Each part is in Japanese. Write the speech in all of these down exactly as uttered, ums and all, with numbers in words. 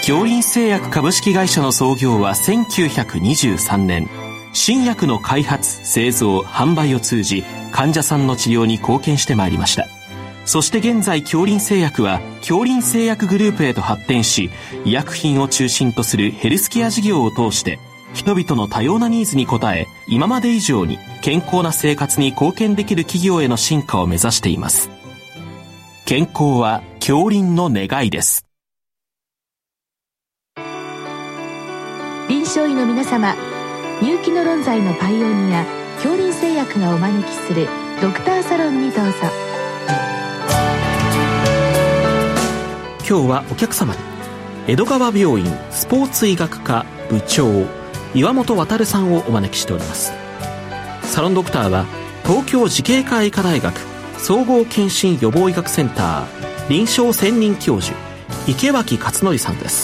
京林製薬株式会社の創業はせんきゅうひゃくにじゅうさんねん。新薬の開発、製造、販売を通じ患者さんの治療に貢献してまいりました。そして現在京林製薬は京林製薬グループへと発展し、医薬品を中心とするヘルスケア事業を通して人々の多様なニーズに応え、今まで以上に健康な生活に貢献できる企業への進化を目指しています。健康は京林の願いです。 臨床医の皆様、入気の論剤のパイオニア京林製薬がお招きするドクターサロンにどうぞ。 今日はお客様に江戸川病院スポーツ医学科部長岩本渉さんをお招きしております。サロンドクターは東京慈恵会医科大学総合健診予防医学センター臨床専任教授池脇勝則さんです。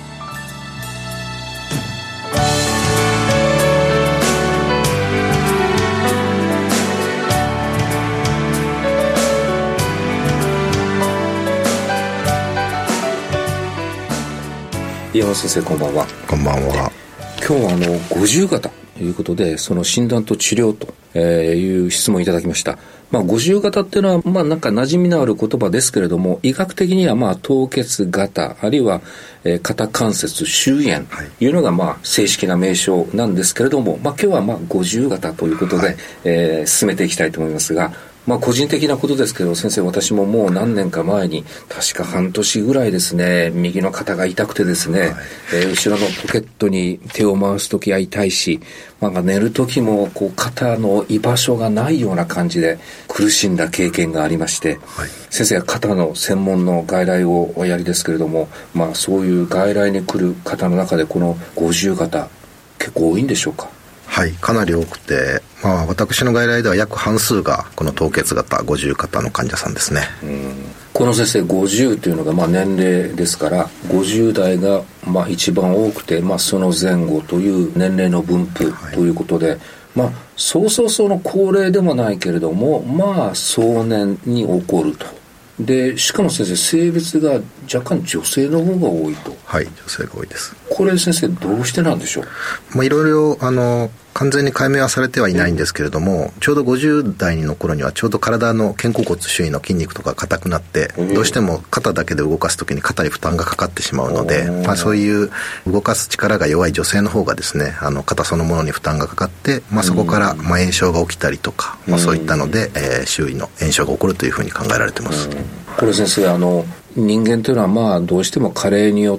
岩本先生、こんばんは。 こんばんは。 今日はあの五十型ということで、その診断と治療という質問いただきました。まあ、五十型っていうのはまあなんか馴染みのある言葉ですけれども、医学的にはまあ凍結型あるいは、えー、肩関節周囲炎というのがまあ正式な名称なんですけれども、まあ、今日はまあ五十型ということで、はい、えー、進めていきたいと思いますが、まあ個人的なことですけど、先生、私ももう何年か前に確か半年ぐらいですね、右の肩が痛くてですね、はい、えー、後ろのポケットに手を回すときは痛いし、なんか寝るときもこう肩の居場所がないような感じで苦しんだ経験がありまして、はい、先生は肩の専門の外来をおやりですけれども、まあそういう外来に来る方の中でこの五十型結構多いんでしょうか？ はい、かなり多くて、まあ、私の外来では約半数がこの凍結型五十型の患者さんですね。 うん、この先生ごじゅうというのがまあ年齢ですから、ごじゅう代がまあ一番多くて、まあ、その前後という年齢の分布ということで、はい、まあそうそうそうの高齢でもないけれども、まあ壮年に起こると。でしかも先生、性別が若干女性の方が多いと。 はい、女性が多いです。 これ先生どうしてなんでしょう？ まあ、いろいろあの完全に解明はされてはいないんですけれども、ちょうどごじゅう代の頃にはちょうど体の肩甲骨周囲の筋肉とか硬くなって、どうしても肩だけで動かすときに肩に負担がかかってしまうので、まあ、そういう動かす力が弱い女性の方がですね、あの肩そのものに負担がかかって、まあ、そこからまあ炎症が起きたりとか、まあ、そういったので、えー、周囲の炎症が起こるというふうに考えられています。 これ先生、あの人間というのはまあどうしても加齢によって、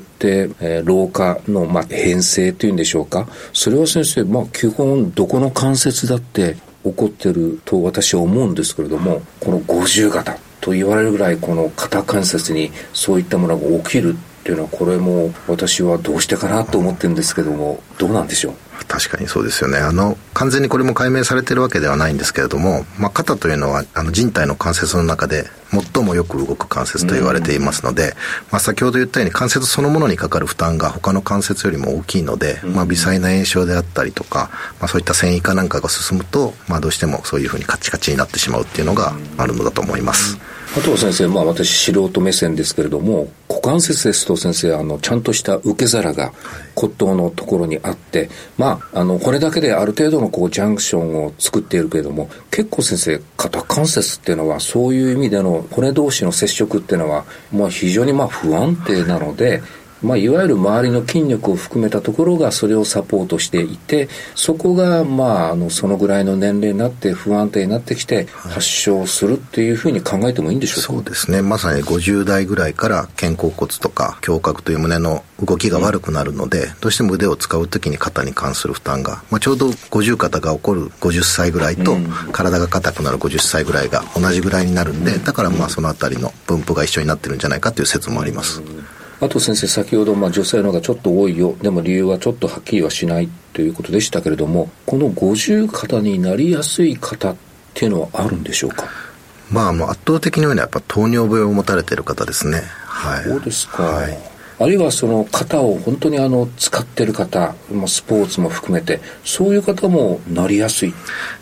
えー、老化のまあ変性というんでしょうか、それは先生、まあ基本どこの関節だって起こってると私は思うんですけれども、この五十型と言われるぐらいこの肩関節にそういったものが起きるっていうのは、これも私はどうしてかなと思ってるんですけども、どうなんでしょう？ 確かにそうですよね。あの完全にこれも解明されているわけではないんですけれども、まあ、肩というのはあの人体の関節の中で最もよく動く関節と言われていますので、まあ、先ほど言ったように関節そのものにかかる負担が他の関節よりも大きいので、まあ、微細な炎症であったりとか、まあ、そういった繊維化なんかが進むと、まあ、どうしてもそういうふうにカチカチになってしまうっていうのがあるのだと思います。 あとは先生、まあ私素人目線ですけれども、股関節ですと先生、あのちゃんとした受け皿が骨頭のところにあって、まああのこれだけである程度のこうジャンクションを作っているけれども、結構先生、肩関節っていうのはそういう意味での骨同士の接触っていうのは、まあ非常にまあ不安定なので、まあ、いわゆる周りの筋力を含めたところがそれをサポートしていて、そこがまああのそのぐらいの年齢になって不安定になってきて発症するっていうふうに考えてもいいんでしょうか？ そうですね、まさにごじゅう代ぐらいから肩甲骨とか胸郭という胸の動きが悪くなるので、うん、どうしても腕を使うときに肩に関する負担が、まあ、ちょうど五十肩が起こるごじゅっさいぐらいと、うん、体が硬くなるごじゅっさいぐらいが同じぐらいになるんで、だからまあそのあたりの分布が一緒になってるんじゃないかという説もあります。うん、 あと先生、先ほどまあ女性の方がちょっと多いよ、でも理由はちょっとはっきりはしないということでしたけれども、この五十肩になりやすい方っていうのはあるんでしょうか？ まあ、もう圧倒的に多いのはやっぱ糖尿病を持たれている方ですね。はい。 そうですか。 はい、 あるいはその肩を本当にあの使っている方、スポーツも含めてそういう方もなりやすい。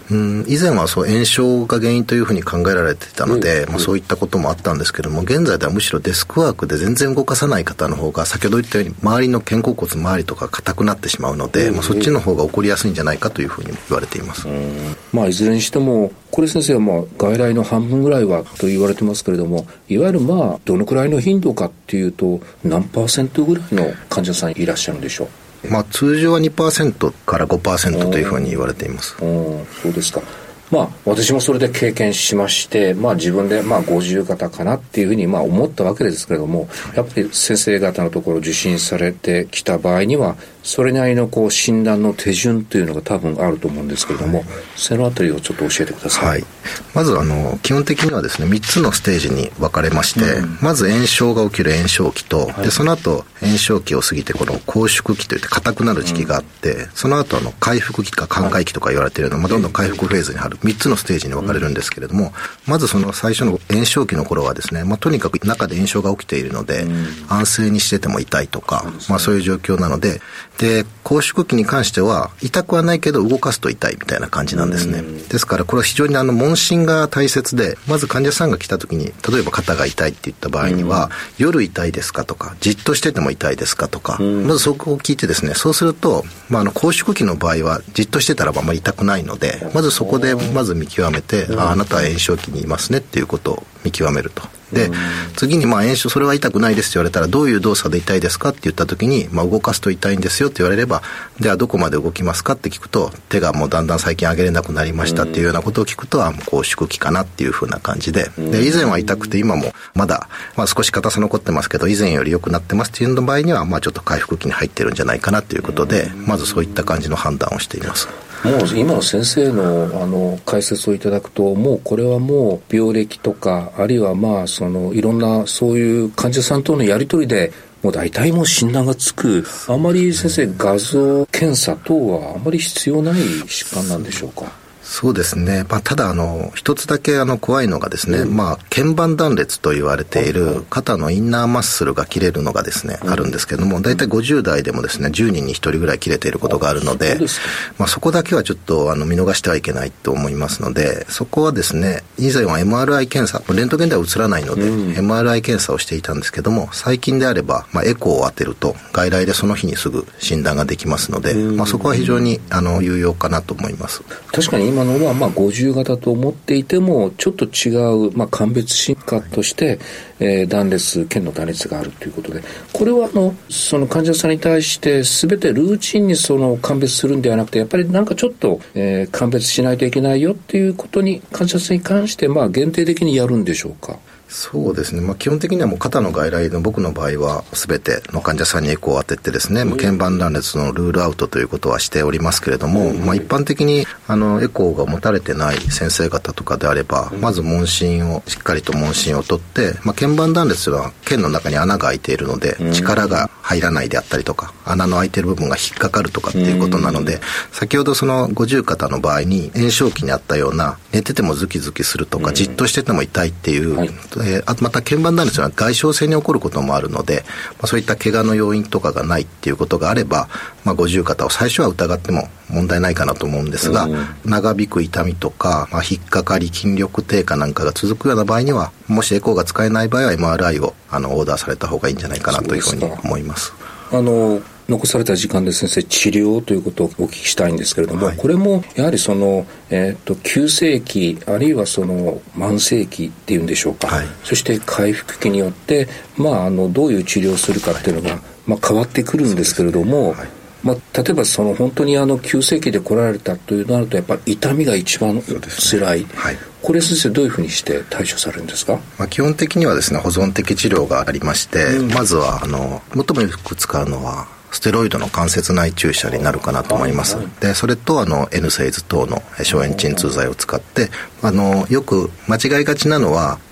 うん、以前はそう炎症が原因というふうに考えられていたので、 うんまあ、そういったこともあったんですけども、現在ではむしろデスクワークで全然動かさない方の方が、先ほど言ったように周りの肩甲骨周りとか硬くなってしまうので、うんまあ、そっちの方が起こりやすいんじゃないかというふうにも言われています。 うん、まあ、いずれにしてもこれ先生はまあ外来の半分ぐらいはと言われてますけれども、いわゆるまあどのくらいの頻度かっていうと何パーセントぐらいの患者さんいらっしゃるんでしょう。 まあ、通常は にパーセント から ごパーセント というふうに言われています。 そうですか。まあ、私もそれで経験しまして、まあ自分でまあごじゅう型かなっていうふうにまあ思ったわけですけれども、やっぱり先生方のところ受診されてきた場合には、それなりのこう診断の手順というのが多分あると思うんですけれども、はい、そのあたりをちょっと教えてください。はい、 まずあの基本的にはですね、みっつのステージに分かれまして、うん、まず炎症が起きる炎症期と、はい、でその後炎症期を過ぎてこの拘縮期といって硬くなる時期があって、うん、その後あの回復期か寛解期とか言われているので、まあ、どんどん回復フェーズに入るみっつのステージに分かれるんですけれども、まずその最初の炎症期の頃はですね、まあ、とにかく中で炎症が起きているので、うん、安静にしてても痛いとか、まあ、そういう状況なので、で拘縮期に関しては痛くはないけど動かすと痛いみたいな感じなんですね。ですからこれは非常にあの問診が大切で、まず患者さんが来た時に例えば肩が痛いって言った場合には、夜痛いですかとか、じっとしてても痛いですかとか、まずそこを聞いてですね、そうすると、まあ、あの拘縮期の場合はじっとしてたらあまり痛くないので、まずそこでまず見極めて、あ、あなたは炎症期にいますねっていうことを見極めると。で、次にまあ炎症、それは痛くないですって言われたら、どういう動作で痛いですかって言った時に、まあ動かすと痛いんですよって言われれば、ではどこまで動きますかって聞くと、手がもうだんだん最近上げれなくなりましたっていうようなことを聞くと、あ、もう拘縮期かなっていうふうな感じで、で以前は痛くて今もまだ、まあ少し硬さ残ってますけど、以前より良くなってますっていう場合には、まあちょっと回復期に入ってるんじゃないかなということで、まずそういった感じの判断をしています。 もう今の先生のあの解説をいただくと、もうこれはもう病歴とか、あるいはまあそのいろんなそういう患者さんとのやり取りでもう大体もう診断がつく、あまり先生画像検査等はあまり必要ない疾患なんでしょうか。 そうですね。まあ、ただあの一つだけあの怖いのがですね、うん、まあ腱板断裂と言われている肩のインナーマッスルが切れるのがですね、うん、あるんですけども、だいたいごじゅう代でもですねじゅうにんにひとりぐらい切れていることがあるので、そうですか。まあ、そこだけはちょっとあの見逃してはいけないと思いますので、そこはですね、以前は エムアールアイ 検査、レントゲンでは映らないので、うん、エムアールアイ 検査をしていたんですけども、最近であれば、まあ、エコーを当てると外来でその日にすぐ診断ができますので、うん、まあ、そこは非常にあの有用かなと思います。 確かに今のはまあごじゅう型と思っていてもちょっと違う、まあ、鑑別進化として、えー、断裂腱の断裂があるということで、これはあのその患者さんに対して全てルーチンにその鑑別するんではなくて、やっぱりなんかちょっと、えー、鑑別しないといけないよっていうことに患者さんに関してまあ限定的にやるんでしょうか。 そうですね、まあ、基本的にはもう肩の外来の僕の場合は全ての患者さんにエコーを当ててですね、まあ、腱板断裂のルールアウトということはしておりますけれども、まあ、一般的にあのエコーが持たれてない先生方とかであれば、まず問診をしっかりと問診を取って、まあ、腱板断裂は腱の中に穴が開いているので力が入らないであったりとか、穴の開いている部分が引っかかるとかっていうことなので、先ほどその五十肩の場合に炎症期にあったような寝ててもズキズキするとか、じっとしてても痛いっていう、はい、えー、あとまた腱板断裂は外傷性に起こることもあるので、まあ、そういった怪我の要因とかがないっていうことがあれば、まあ、五十肩を最初は疑っても問題ないかなと思うんですが、うん、長引く痛みとか、まあ、引っかかり筋力低下なんかが続くような場合には、もしエコーが使えない場合は エムアールアイ をあのオーダーされた方がいいんじゃないかなというふうに思います。 あの残された時間で先生、治療ということをお聞きしたいんですけれども、はい、これもやはりその、えー、と急性期あるいはその慢性期っていうんでしょうか、はい、そして回復期によって、まあ、あのどういう治療をするかっていうのが、はい、まあ、変わってくるんですけれども、はい、まあ、例えばその本当にあの急性期で来られたというなるとやっぱり痛みが一番辛い、ね、はい、これ先生どういうふうにして対処されるんですか。 まあ、基本的にはですね、保存的治療がありまして、うん、まずはあの最もよく使うのはステロイドの関節内注射になるかなと思います。で、それとあの N セイズ等の消炎鎮痛剤を使って、あのよく間違いがちなのは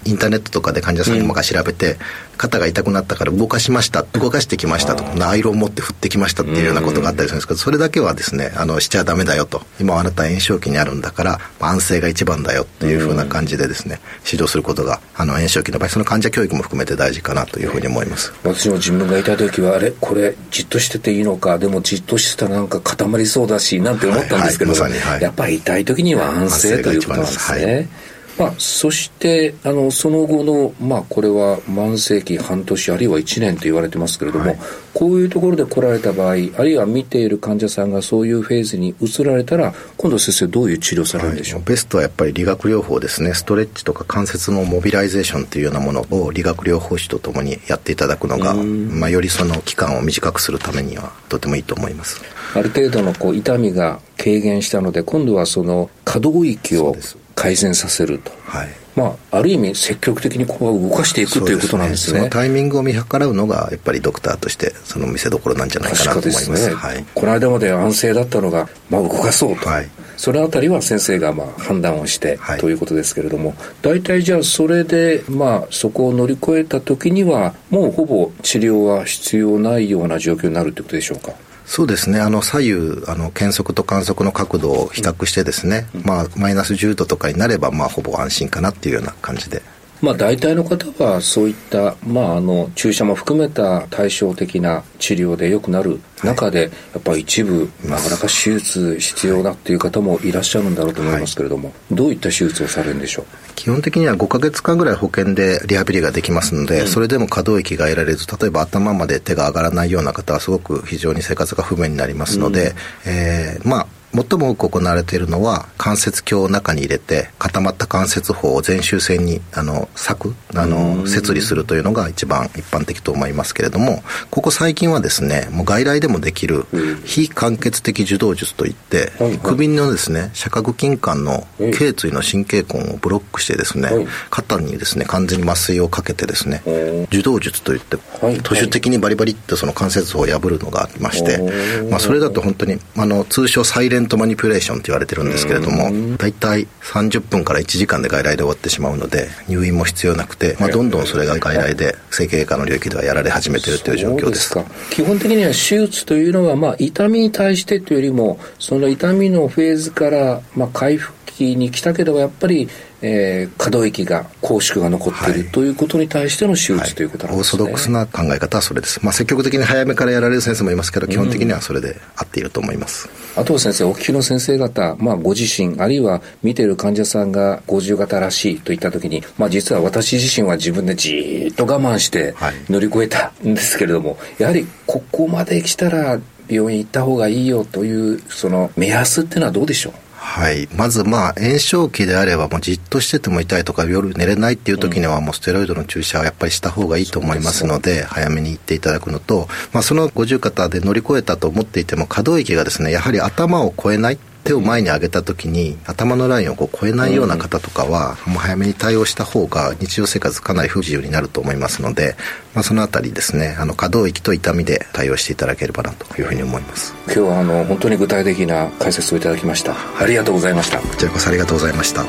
インターネットとかで患者さんが調べて、うん、肩が痛くなったから動かしました動かしてきましたとかアイロン持って振ってきましたっていうようなことがあったりするんですけど、それだけはですねあのしちゃダメだよと、今はあなた炎症期にあるんだから安静が一番だよっていうふうな感じでですね指導することがあの炎症期の場合その患者教育も含めて大事かなというふうに思います。 私も自分がいた時はあれこれじっとしてていいのか、でもじっとしてたらなんか固まりそうだしなんて思ったんですけど、はいはいはい、やっぱり痛い時には安静ということなんですね。はい、まあ、そしてあのその後の、まあ、これは慢性期半年あるいはいちねんと言われてますけれども、はい、こういうところで来られた場合あるいは見ている患者さんがそういうフェーズに移られたら今度先生どういう治療されるんでしょう。 はい、ベストはやっぱり理学療法ですね。ストレッチとか関節のモビライゼーションというようなものを理学療法士とともにやっていただくのが、まあ、よりその期間を短くするためにはとてもいいと思います。 ある程度のこう痛みが軽減したので今度はその可動域を改善させると、はい、まあ、ある意味積極的にこう動かしていくということなんですね。 そのタイミングを見計らうのがやっぱりドクターとしてその見せ所なんじゃないかなと思います。ですね、はい、 この間まで安静だったのが、まあ、動かそうと、はい、そのあたりは先生がまあ判断をして、はい、ということですけれども、大体じゃあそれでまあそこを乗り越えた時にはもうほぼ治療は必要ないような状況になるということでしょうか。 そうですね。あの左右あの検測と観測の角度を比較してですね、うん、まあマイナスじゅうどとかになればまあほぼ安心かなっていうような感じで。 まあ大体の方はそういったまああの注射も含めた対照的な治療で良くなる中で、はい、やっぱり一部なかなか手術必要だっていう方もいらっしゃるんだろうと思いますけれども、はい、どういった手術をされるんでしょう。 基本的にはごかげつかんぐらい保険でリハビリができますので、うん、それでも可動域が得られず、例えば頭まで手が上がらないような方はすごく非常に生活が不便になりますので、うん、えー、まあ最も多く行われているのは関節鏡を中に入れて固まった関節包を全周線にあの裂くあの切離するというのが一番一般的と思いますけれども、ここ最近はですねもう外来でもできる非間欠的受動術といって、うん、首のですね斜角筋管の頸椎の神経根をブロックしてですね、うん、肩にですね完全に麻酔をかけてですね、うん、受動術といって徒手的にバリバリってその関節包を破るのがありまして、うん、まあ、それだと本当にあの通称サイレントマニピュレーションと言われてるんですけれども、だいたいさんじゅっぷんからいちじかんで外来で終わってしまうので入院も必要なくて、まあ、どんどんそれが外来で整形外科の領域ではやられ始めているという状況です。 そうですか。基本的には手術というのは、まあ、痛みに対してというよりもその痛みのフェーズから、まあ、回復期に来たけどやっぱりえー、可動域が拘縮が残っている、はい、ということに対しての手術、はい、ということなんですね。 オーソドックスな考え方はそれです。まあ、積極的に早めからやられる先生もいますけど、基本的にはそれで合っていると思います。 うん、あとは先生お聞きの先生方、まあ、ご自身あるいは見ている患者さんがごじゅう型らしいといったときに、まあ、実は私自身は自分でじーっと我慢して乗り越えたんですけれども、はい、やはりここまで来たら病院行った方がいいよというその目安っていうのはどうでしょう。 はい、まずまあ炎症期であればもうじっとしてても痛いとか夜寝れないっていう時にはもうステロイドの注射はやっぱりした方がいいと思いますので早めに行っていただくのと、まあ、その五十肩で乗り越えたと思っていても可動域がですねやはり頭を越えない、手を前に上げた時に頭のラインをこう越えないような方とかは、もう早めに対応した方が日常生活かなり不自由になると思いますので、まあ、そのあたりですねあの可動域と痛みで対応していただければなというふうに思います。 今日はあの本当に具体的な解説をいただきました。ありがとうございました。 こちらこそありがとうございました。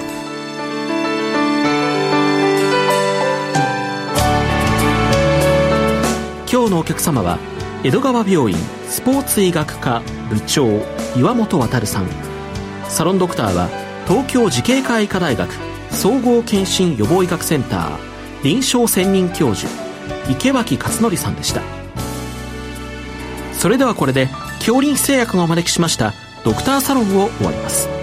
今日のお客様は江戸川病院スポーツ医学科部長岩本渉さん。サロンドクターは東京慈恵会医科大学総合健診予防医学センター臨床専任教授池脇勝則さんでした。それではこれで京林製薬がお招きしましたドクターサロンを終わります。